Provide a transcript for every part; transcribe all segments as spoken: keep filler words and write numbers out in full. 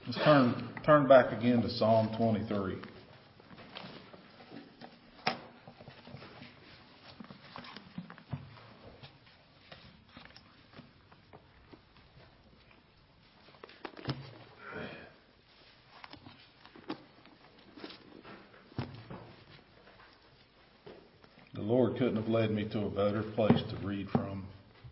Let's turn turn back again to Psalm twenty-three. The Lord couldn't have led me to a better place to read from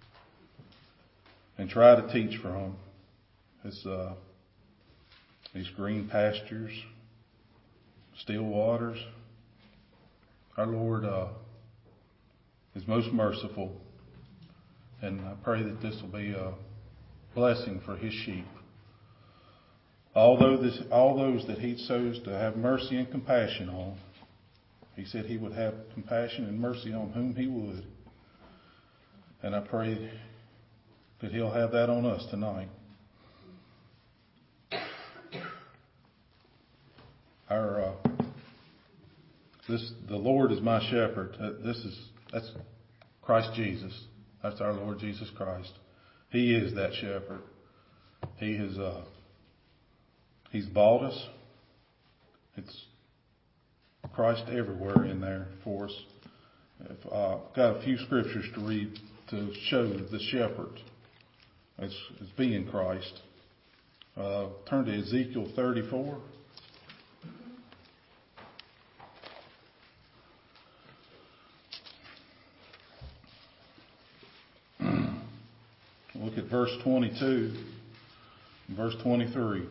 and try to teach from. It's uh, these green pastures, still waters. Our Lord uh, is most merciful, and I pray that this will be a blessing for His sheep. Although this, all those that He chose to have mercy and compassion on, He said He would have compassion and mercy on whom He would. And I pray that He'll have that on us tonight. Our uh, this the Lord is my shepherd. This is that's Christ Jesus. That's our Lord Jesus Christ. He is that shepherd. He has uh, He's bought us. It's Christ everywhere in there for us. I've uh, got a few scriptures to read to show the shepherd as, as being Christ. Uh, turn to Ezekiel thirty-four. Look at verse twenty-two and verse twenty-three.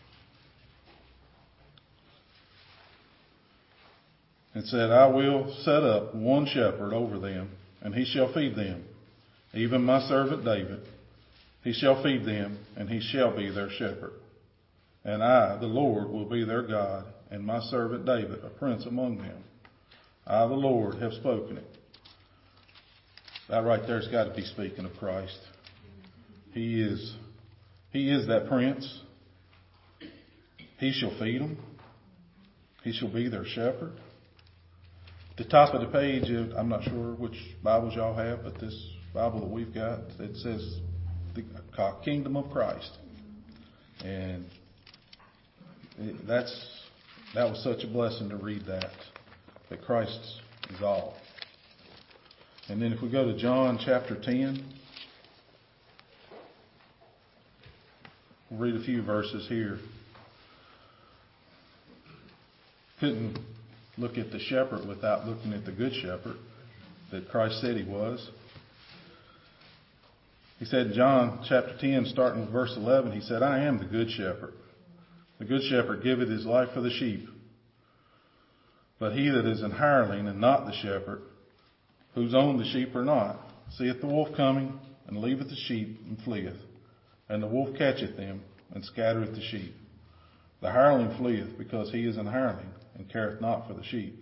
It said, I will set up one shepherd over them, and he shall feed them, even my servant David. He shall feed them, and he shall be their shepherd. And I, the Lord, will be their God, and my servant David, a prince among them. I, the Lord, have spoken it. That right there's got to be speaking of Christ. He is, he is that prince. He shall feed them. He shall be their shepherd. At the top of the page, I'm not sure which Bibles y'all have, but this Bible that we've got, it says the Kingdom of Christ. And that's that was such a blessing to read that, that Christ is all. And then if we go to John chapter ten, we'll read a few verses here. Couldn't look at the shepherd without looking at the good shepherd that Christ said He was. He said in John chapter ten, starting with verse eleven, He said, I am the good shepherd. The good shepherd giveth his life for the sheep. But he that is an hireling and not the shepherd, whose own the sheep are not, seeth the wolf coming, and leaveth the sheep, and fleeth. And the wolf catcheth them, and scattereth the sheep. The hireling fleeth, because he is an hireling, and careth not for the sheep.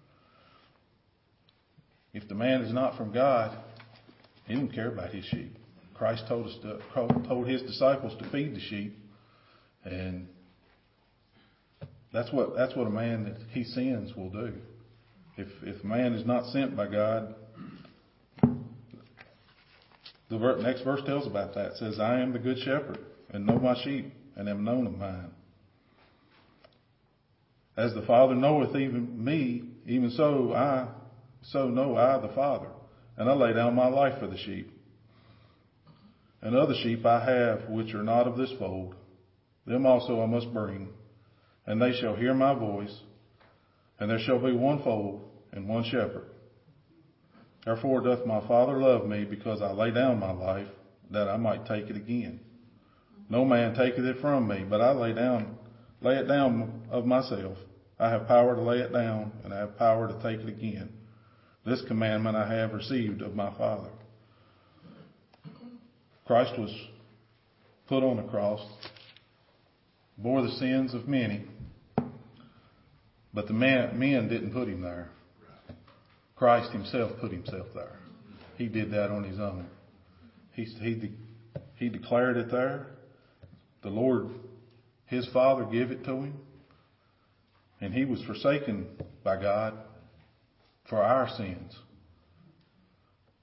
If the man is not from God, he don't care about his sheep. Christ told us to, told His disciples to feed the sheep, and that's what that's what a man that he sins will do. If if a man is not sent by God, the next verse tells about that. It says, I am the good shepherd, and know my sheep, and am known of mine. As the Father knoweth even me, even so I, so know I the Father, and I lay down my life for the sheep. And other sheep I have, which are not of this fold, them also I must bring, and they shall hear my voice, and there shall be one fold and one shepherd. Therefore doth my Father love me, because I lay down my life, that I might take it again. No man taketh it from me, but I lay down, lay it down of myself. I have power to lay it down, and I have power to take it again. This commandment I have received of my Father. Christ was put on the cross, bore the sins of many, but the man, men didn't put Him there. Christ Himself put Himself there. He did that on His own. He, he, de, he declared it there. The Lord, His Father, gave it to Him. And He was forsaken by God for our sins.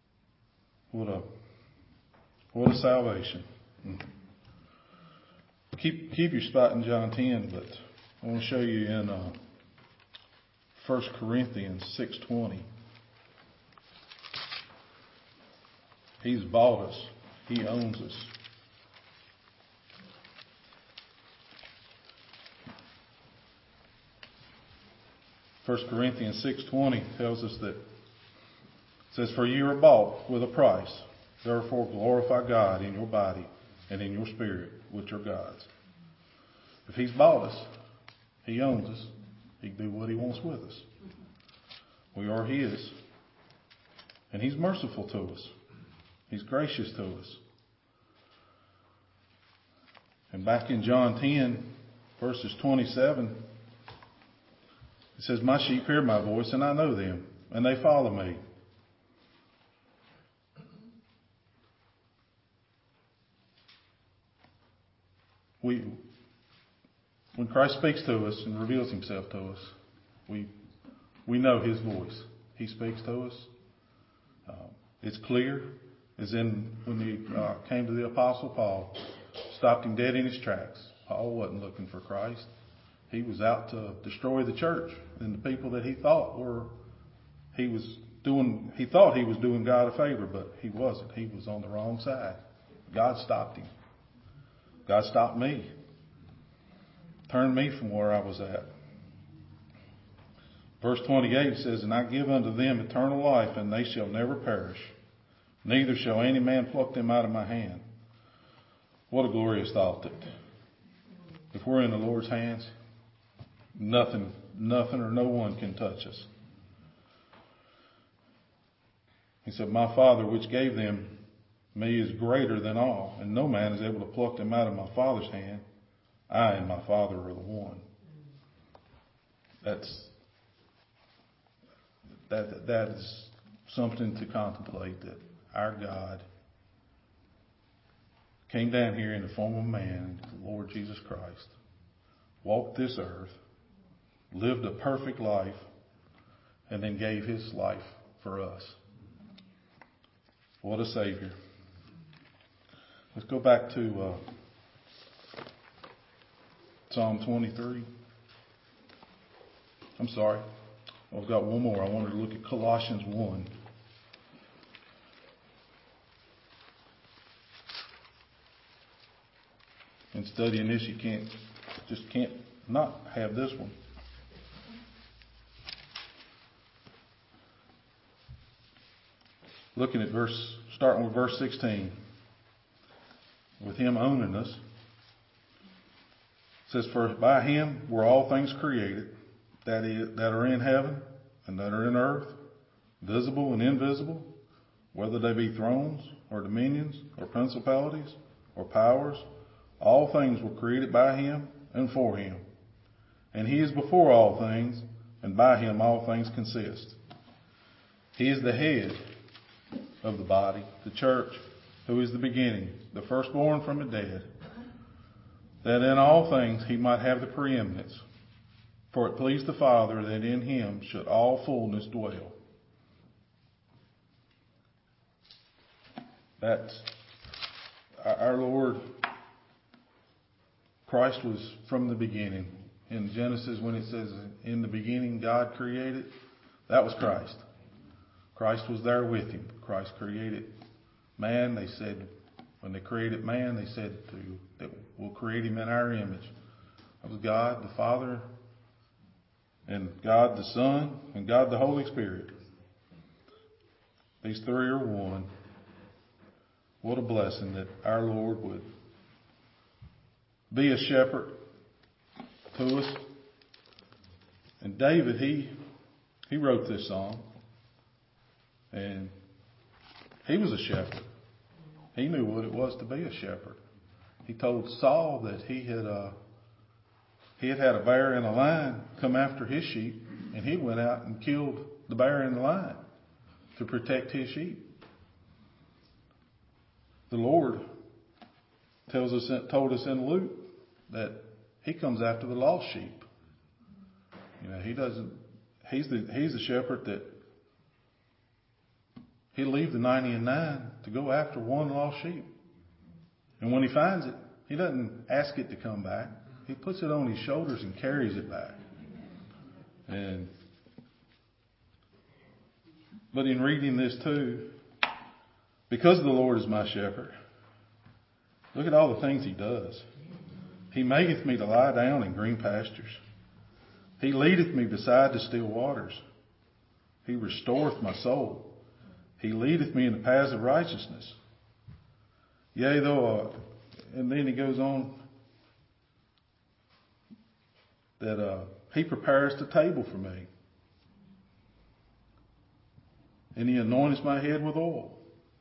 What a, what a salvation. Keep keep your spot in John ten, but I want to show you in uh, First Corinthians six twenty. He's bought us. He owns us. First Corinthians six twenty tells us that, it says, "For you are bought with a price. Therefore glorify God in your body and in your spirit, which are God's." If He's bought us, He owns us. He can do what He wants with us. We are His. And He's merciful to us. He's gracious to us. And back in John ten, verses twenty-seven, it says, "My sheep hear my voice, and I know them, and they follow me." We, when Christ speaks to us and reveals Himself to us, we we know His voice. He speaks to us. Uh, it's clear, as in when He uh, came to the Apostle Paul, stopped him dead in his tracks. Paul wasn't looking for Christ. He was out to destroy the church and the people that he thought were, he was doing, he thought he was doing God a favor, but he wasn't. He was on the wrong side. God stopped him. God stopped me. Turned me from where I was at. Verse twenty-eight says, "And I give unto them eternal life, and they shall never perish. Neither shall any man pluck them out of my hand." What a glorious thought that if we're in the Lord's hands, nothing, nothing or no one can touch us. He said, "My Father which gave them me is greater than all, and no man is able to pluck them out of my Father's hand. I and my Father are the one." That's that that is something to contemplate, that our God came down here in the form of man, the Lord Jesus Christ, walked this earth, lived a perfect life, and then gave His life for us. What a Savior. Let's go back to uh, Psalm twenty-three. I'm sorry. I've got one more. I wanted to look at Colossians one. In studying this, you can't, just can't not have this one. Looking at verse, starting with verse sixteen. With Him owning us. It says, "For by Him were all things created, that is, that are in heaven and that are in earth, visible and invisible, whether they be thrones or dominions or principalities or powers. All things were created by Him and for Him. And He is before all things, and by Him all things consist. He is the head of the body, the church, who is the beginning, the firstborn from the dead, that in all things He might have the preeminence. For it pleased the Father that in Him should all fullness dwell." That's our Lord. Christ was from the beginning. In Genesis, when it says, "In the beginning God created," that was Christ. Christ was there with Him. Christ created man. They said, when they created man, they said to, that we'll create him in our image. That was God the Father, and God the Son, and God the Holy Spirit. These three are one. What a blessing that our Lord would be a shepherd to us. And David, he he wrote this song, and he was a shepherd. He knew what it was to be a shepherd. He told Saul that he had uh, he had had a bear and a lion come after his sheep, and he went out and killed the bear and the lion to protect his sheep. The Lord tells us, told us in Luke that He comes after the lost sheep. You know, He doesn't. He's the He's the shepherd that He'll leave the ninety and nine to go after one lost sheep. And when He finds it, He doesn't ask it to come back. He puts it on his shoulders and carries it back. And but in reading this too, because the Lord is my shepherd, look at all the things he does. He maketh me to lie down in green pastures. He leadeth me beside the still waters. He restoreth my soul. He leadeth me in the paths of righteousness. Yea, though, uh, and then he goes on that uh, he prepares the table for me. And he anoints my head with oil.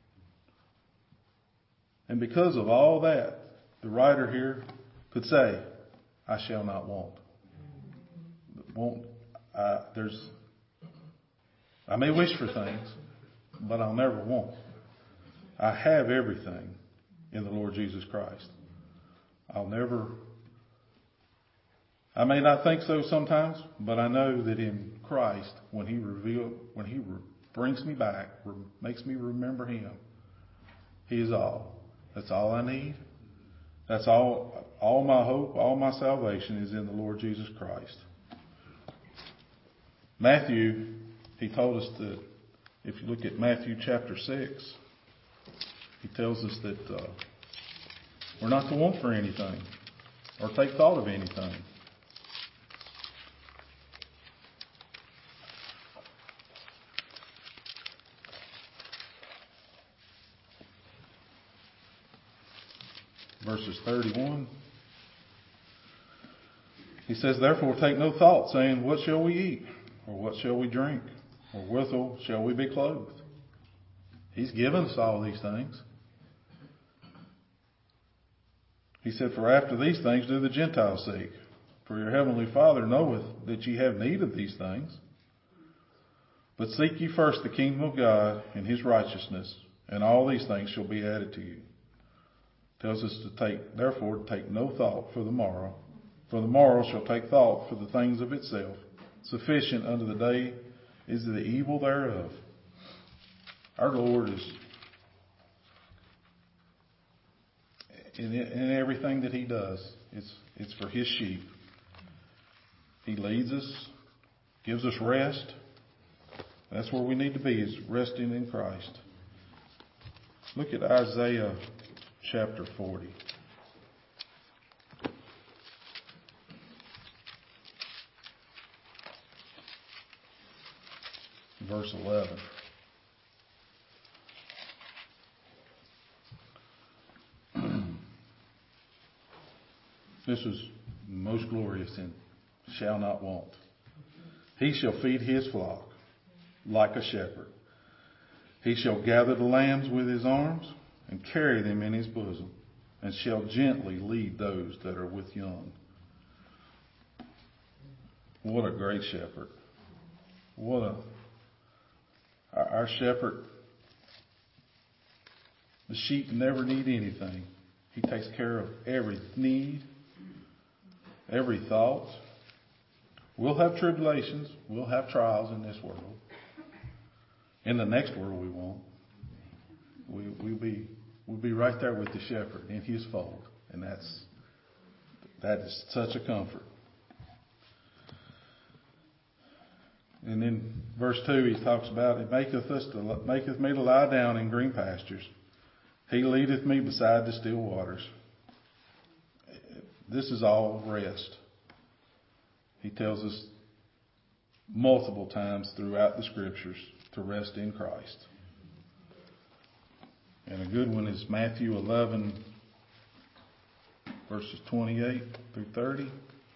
And because of all that, the writer here could say, I shall not want. Won't, I, there's, I may wish for things, but I'll never want. I have everything in the Lord Jesus Christ. I'll never, I may not think so sometimes, but I know that in Christ, when He reveal, when He re- brings me back, re- makes me remember Him, He is all. That's all I need. That's all, all my hope, all my salvation is in the Lord Jesus Christ. Matthew, he told us that, if you look at Matthew chapter six, he tells us that uh, we're not to want for anything or take thought of anything. Verses thirty-one. He says, therefore take no thought, saying, what shall we eat? Or what shall we drink? Or withal shall we be clothed? He's given us all these things. He said, for after these things do the Gentiles seek. For your heavenly Father knoweth that ye have need of these things. But seek ye first the kingdom of God and His righteousness, and all these things shall be added to you. Tells us to take, therefore, to take no thought for the morrow. For the morrow shall take thought for the things of itself. Sufficient unto the day is the evil thereof. Our Lord is, in, in everything that He does, it's, it's for His sheep. He leads us, gives us rest. That's where we need to be, is resting in Christ. Look at Isaiah chapter forty. Verse eleven. This is most glorious and shall not want. He shall feed his flock like a shepherd. He shall gather the lambs with his arms and carry them in his bosom, and shall gently lead those that are with young. What a great shepherd. What a Our shepherd, the sheep never need anything. He takes care of every need, every thought. We'll have tribulations. We'll have trials in this world. In the next world we won't. We, we'll be, we'll be right there with the shepherd in his fold. And that's, that is such a comfort. And in verse two, he talks about, it maketh us to, maketh me to lie down in green pastures. He leadeth me beside the still waters. This is all rest. He tells us multiple times throughout the scriptures to rest in Christ. And a good one is Matthew eleven, verses twenty-eight through thirty.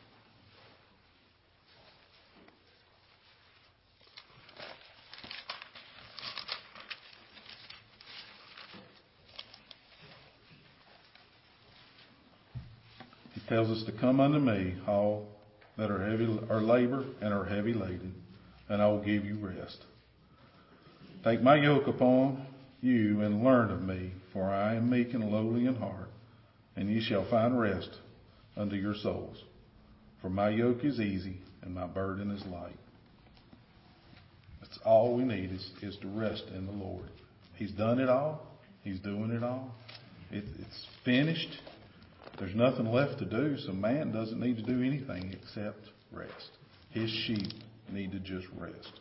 Tells us to come unto me, all that are heavy, are labor and are heavy laden, and I will give you rest. Take my yoke upon you and learn of me, for I am meek and lowly in heart, and ye shall find rest unto your souls. For my yoke is easy and my burden is light. That's all we need is, is to rest in the Lord. He's done it all. He's doing it all. It, it's finished. There's nothing left to do, so man doesn't need to do anything except rest. His sheep need to just rest.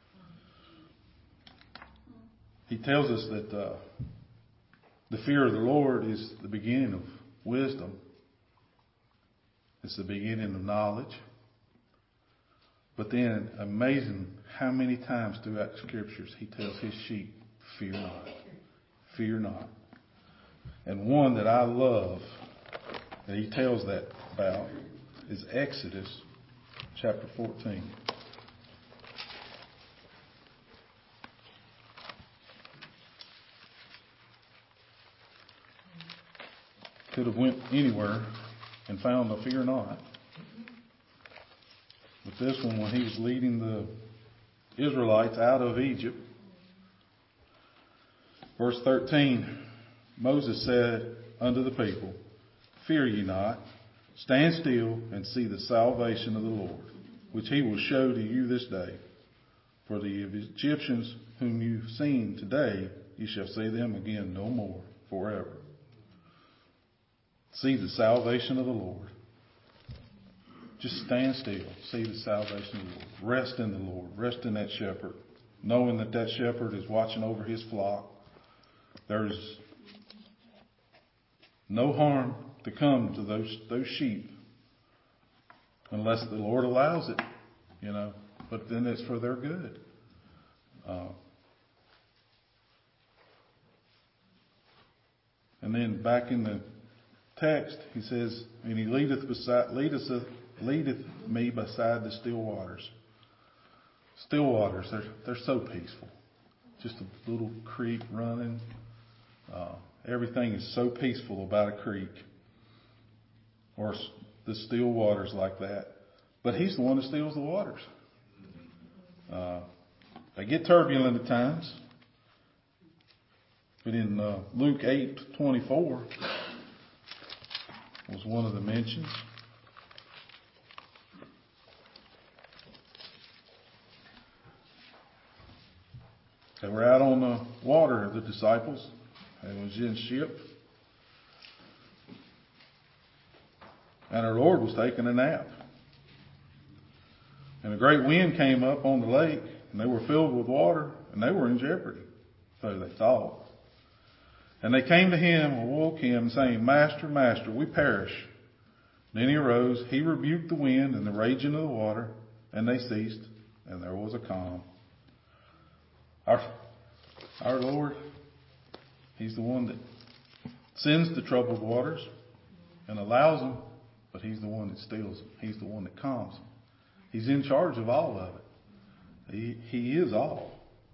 He tells us that uh, the fear of the Lord is the beginning of wisdom. It's the beginning of knowledge. But then, amazing how many times throughout the Scriptures he tells his sheep, fear not. Fear not. And one that I love that he tells that about is Exodus chapter fourteen. Could have went anywhere and found a fear not. But this one, when he was leading the Israelites out of Egypt, verse thirteen, Moses said unto the people, fear ye not, stand still and see the salvation of the Lord, which he will show to you this day. For the Egyptians whom you've seen today, you shall see them again no more forever. See the salvation of the Lord. Just stand still. See the salvation of the Lord. Rest in the Lord. Rest in that shepherd. Knowing that that shepherd is watching over his flock. There's no harm to come to those those sheep unless the Lord allows it, you know. But then it's for their good. Uh, and then back in the text, he says, and he leadeth beside, leadeth, leadeth me beside the still waters. Still waters, they're, they're so peaceful. Just a little creek running. Uh, everything is so peaceful about a creek. Or the still waters like that. But he's the one that stills the waters. Uh, they get turbulent at times. But in uh, Luke eight twenty-four was one of the mentions. They were out on the water, the disciples. They was in ship. And our Lord was taking a nap. And a great wind came up on the lake, and they were filled with water, and they were in jeopardy. So they thought. And they came to him, awoke him, saying, Master, Master, we perish. Then he arose, he rebuked the wind and the raging of the water, and they ceased, and there was a calm. Our, our Lord, he's the one that sends the troubled waters and allows them, but he's the one that stills them. He's the one that calms them. He's in charge of all of it. He, he is all.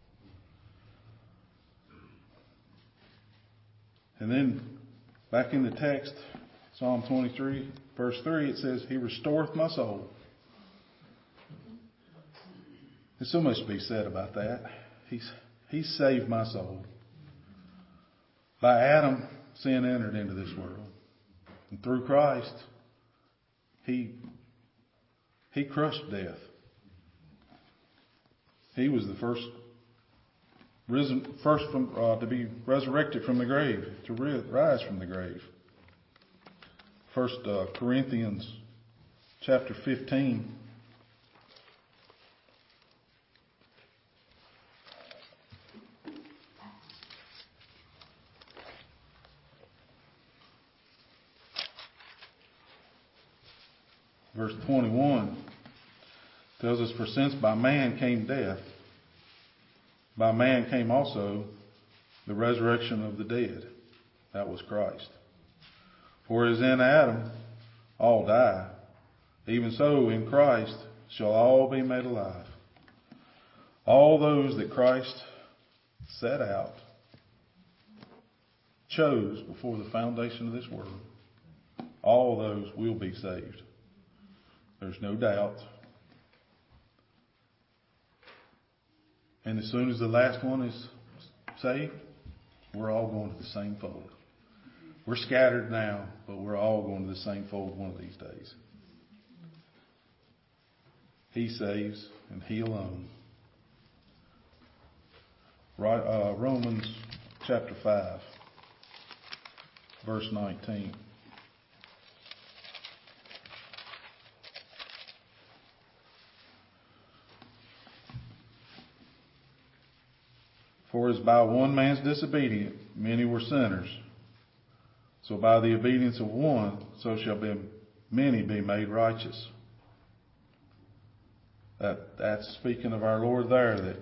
And then back in the text, Psalm twenty-three, verse three, it says, He restoreth my soul. There's so much to be said about that. He's, he saved my soul. By Adam, sin entered into this world. And through Christ, He, he crushed death. He was the first risen, first from, uh, to be resurrected from the grave, to ri- rise from the grave. First uh, Corinthians chapter fifteen. Verse twenty-one tells us, For since by man came death, by man came also the resurrection of the dead. That was Christ. For as in Adam all die, even so in Christ shall all be made alive. All those that Christ set out, chose before the foundation of this world, all those will be saved. There's no doubt. And as soon as the last one is saved, we're all going to the same fold. We're scattered now, but we're all going to the same fold one of these days. He saves, and He alone. Right, uh, Romans chapter five, verse nineteen. For as by one man's disobedience many were sinners, so by the obedience of one, so shall be many be made righteous. That, that's speaking of our Lord there, that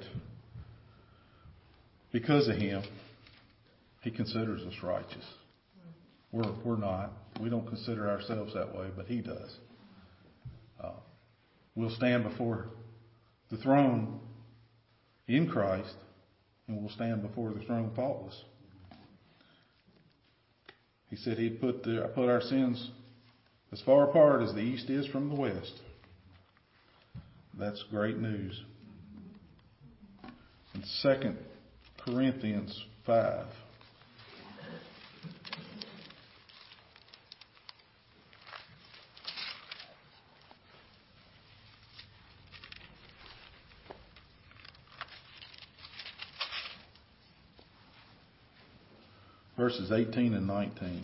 because of Him, He considers us righteous. We're, we're not. We don't consider ourselves that way, but He does. Uh, we'll stand before the throne in Christ, and we'll stand before the throne faultless. He said He'd put, the, put our sins as far apart as the east is from the west. That's great news. In Second Corinthians five. Verses eighteen and nineteen.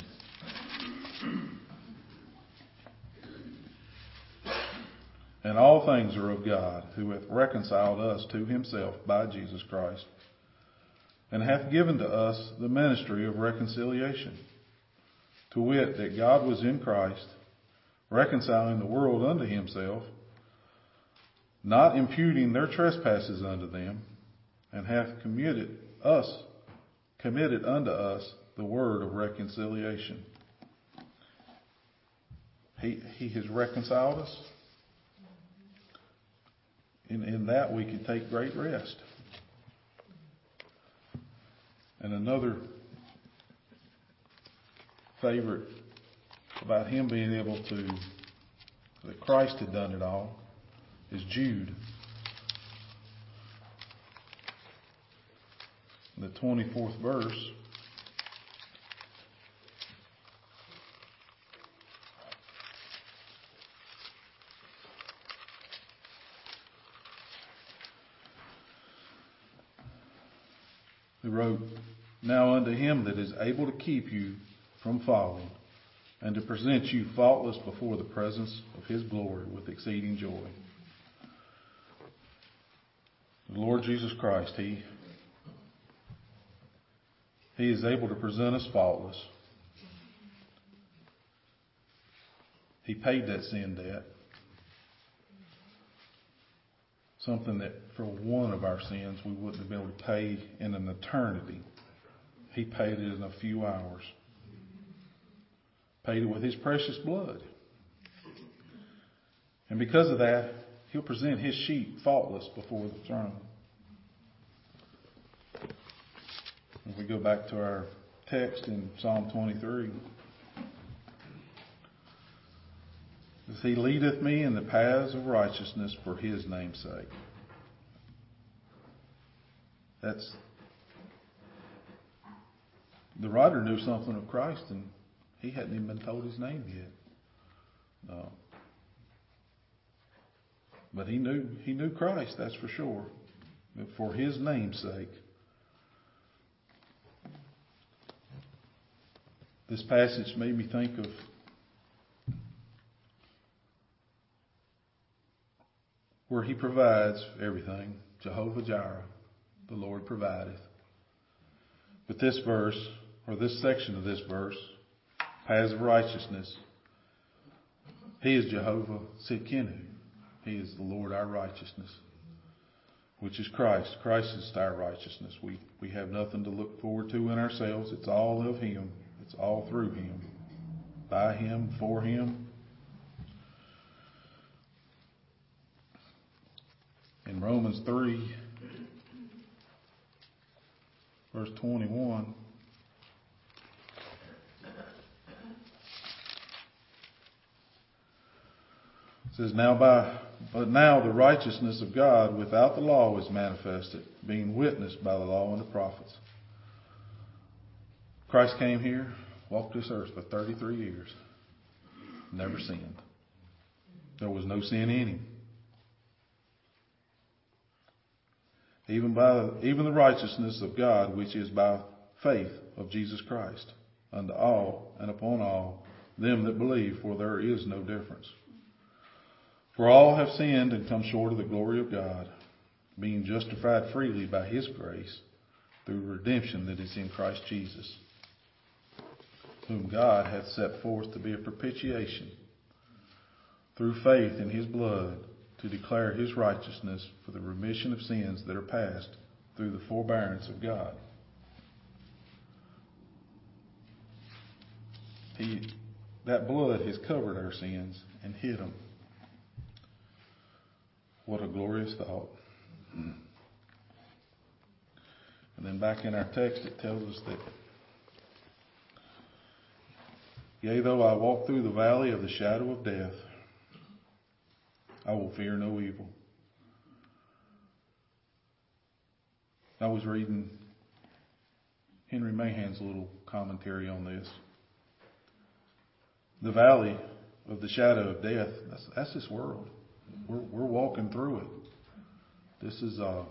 And all things are of God, who hath reconciled us to Himself by Jesus Christ, and hath given to us the ministry of reconciliation, to wit, that God was in Christ, reconciling the world unto Himself, not imputing their trespasses unto them, and hath committed us, committed unto us the word of reconciliation. He, he has reconciled us. In, in that we can take great rest. And another favorite about him being able to, that Christ had done it all, is Jude. The twenty-fourth verse. Who wrote, Now unto Him that is able to keep you from falling, and to present you faultless before the presence of His glory with exceeding joy. The Lord Jesus Christ, He, He is able to present us faultless. He paid that sin debt. Something that for one of our sins we wouldn't be able to pay in an eternity. He paid it in a few hours. Paid it with His precious blood. And because of that, He'll present His sheep faultless before the throne. If we go back to our text in Psalm twenty-three. It says, He leadeth me in the paths of righteousness for His name's sake. That's, the writer knew something of Christ and he hadn't even been told His name yet. No. But he knew, he knew Christ, that's for sure. But for His name's sake. This passage made me think of where He provides everything. Jehovah Jireh, the Lord provideth. But this verse, or this section of this verse, paths of righteousness, He is Jehovah Tsidkenu. He is the Lord our righteousness, which is Christ. Christ is our righteousness. We, we have nothing to look forward to in ourselves. It's all of Him. It's all through Him. By Him, for Him. In Romans three, verse twenty-one, it says, Now by but now the righteousness of God without the law is manifested, being witnessed by the law and the prophets. Christ came here, walked this earth for thirty-three years, never sinned. There was no sin in Him. Even by even the righteousness of God, which is by faith of Jesus Christ, unto all and upon all them that believe, for there is no difference. For all have sinned and come short of the glory of God, being justified freely by His grace through redemption that is in Christ Jesus, whom God hath set forth to be a propitiation through faith in his blood, to declare his righteousness for the remission of sins that are past through the forbearance of God. He, that blood has covered our sins and hid them. What a glorious thought. And then back in our text it tells us that, yea, though I walk through the valley of the shadow of death, I will fear no evil. I was reading Henry Mahan's little commentary on this. The valley of the shadow of death, that's, that's this world. We're, we're walking through it. This is, uh,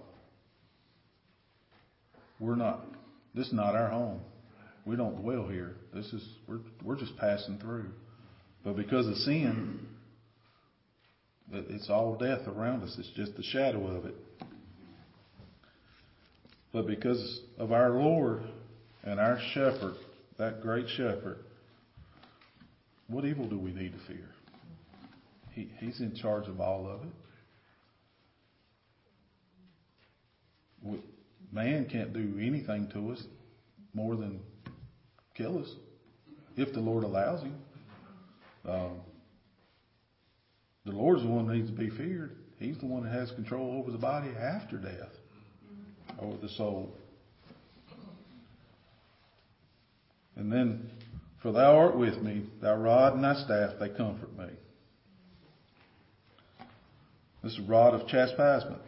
we're not, this is not our home. We don't dwell here. This is, we're, we're just passing through. But because of sin, it's all death around us. It's just the shadow of it. But because of our Lord and our shepherd, that great shepherd, what evil do we need to fear? He, he's in charge of all of it. We, man can't do anything to us more than kill us, if the Lord allows him. Um, the Lord's the one that needs to be feared. He's the one that has control over the body after death, over the soul. And then, for thou art with me, thy rod and thy staff, they comfort me. This is a rod of chastisement.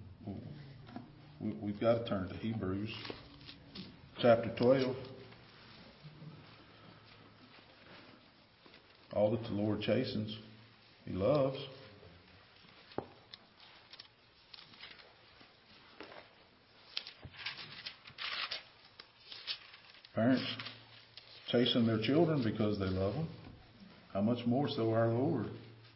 We've got to turn to Hebrews chapter twelve. All that the Lord chastens, he loves. Parents chasten their children because they love them. How much more so our Lord?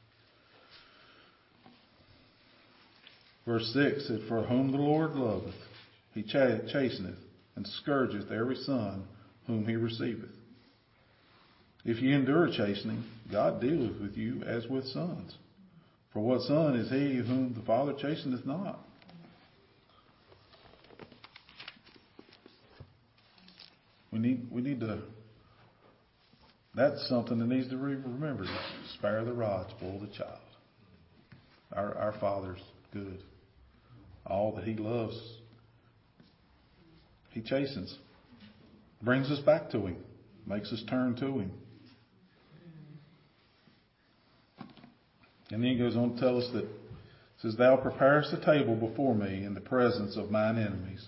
Verse six said, for whom the Lord loveth, he chasteneth, and scourgeth every son whom he receiveth. If ye endure chastening, God dealeth with you as with sons. For what son is he whom the Father chasteneth not? We need, we need to, that's something that needs to be remembered. Spare the rod, spoil the child. Our, our Father's good. All that he loves, he chastens. Brings us back to him. Makes us turn to him. And then he goes on to tell us that, says, thou preparest a table before me in the presence of mine enemies.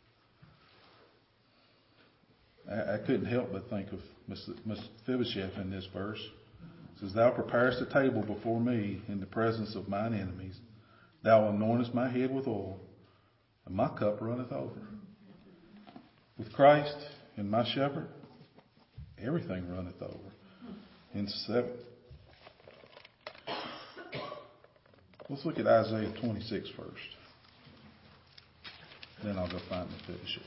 I, I couldn't help but think of Mephibosheth in this verse. It says, thou preparest a table before me in the presence of mine enemies. Thou anointest my head with oil, and my cup runneth over. With Christ and my shepherd, everything runneth over. In seven. Let's look at Isaiah twenty-six first. Then I'll go find Mephibosheth.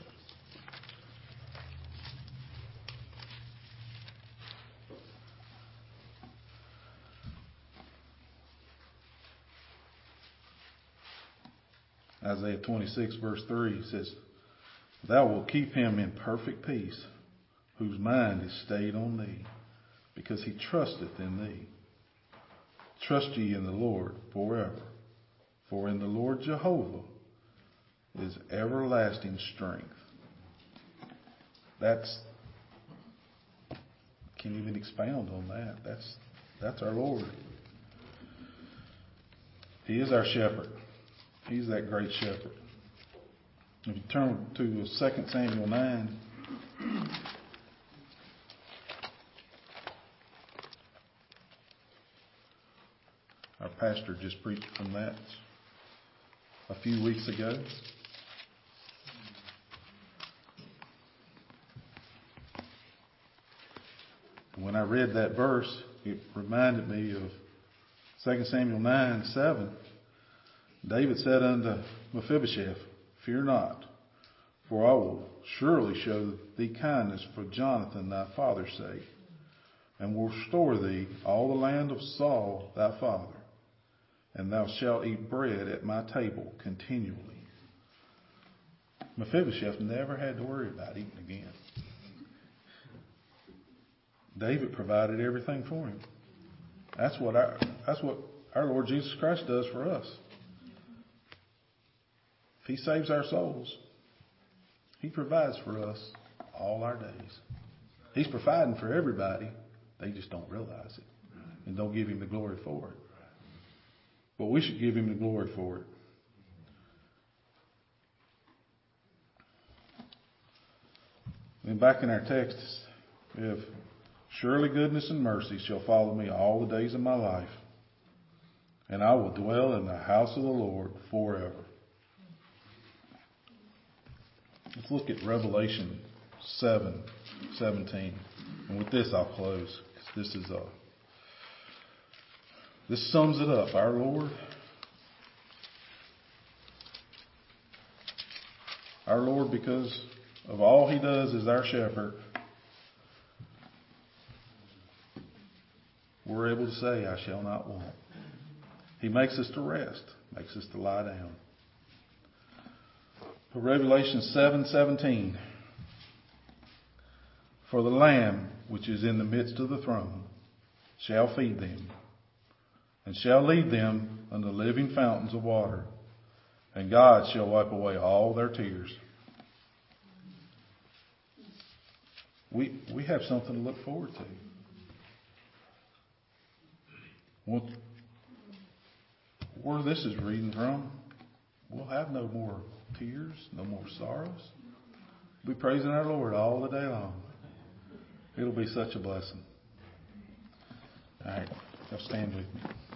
Isaiah twenty-six verse three says, thou wilt keep him in perfect peace, whose mind is stayed on thee, because he trusteth in thee. Trust ye in the Lord forever, for in the Lord Jehovah is everlasting strength. That's, can't even expound on that. That's, that's our Lord. He is our shepherd. He's that great shepherd. If you turn to Second Samuel nine, our pastor just preached from that a few weeks ago. When I read that verse, it reminded me of Second Samuel nine seven. David said unto Mephibosheth, fear not, For I will surely show thee kindness for Jonathan thy father's sake, and will restore thee all the land of Saul thy father, and thou shalt eat bread at my table continually. Mephibosheth never had to worry about eating again. David provided everything for him. That's what our that's what our Lord Jesus Christ does for us. If He saves our souls, He provides for us all our days. He's providing for everybody. They just don't realize it and don't give Him the glory for it. But we should give Him the glory for it. Then back in our text, we have, surely goodness and mercy shall follow me all the days of my life, and I will dwell in the house of the Lord forever. Let's look at Revelation seven seventeen. And with this I'll close, because this is a, this sums it up. Our Lord, our Lord, because of all He does as our shepherd, we're able to say, I shall not want. He makes us to rest, makes us to lie down. But Revelation seven seventeen. For the Lamb which is in the midst of the throne shall feed them, and shall lead them unto living fountains of water, and God shall wipe away all their tears. We we have something to look forward to. Well, where this is reading from, we'll have no more tears, no more sorrows. We'll be praising our Lord all the day long. It'll be such a blessing. All right, y'all stand with me.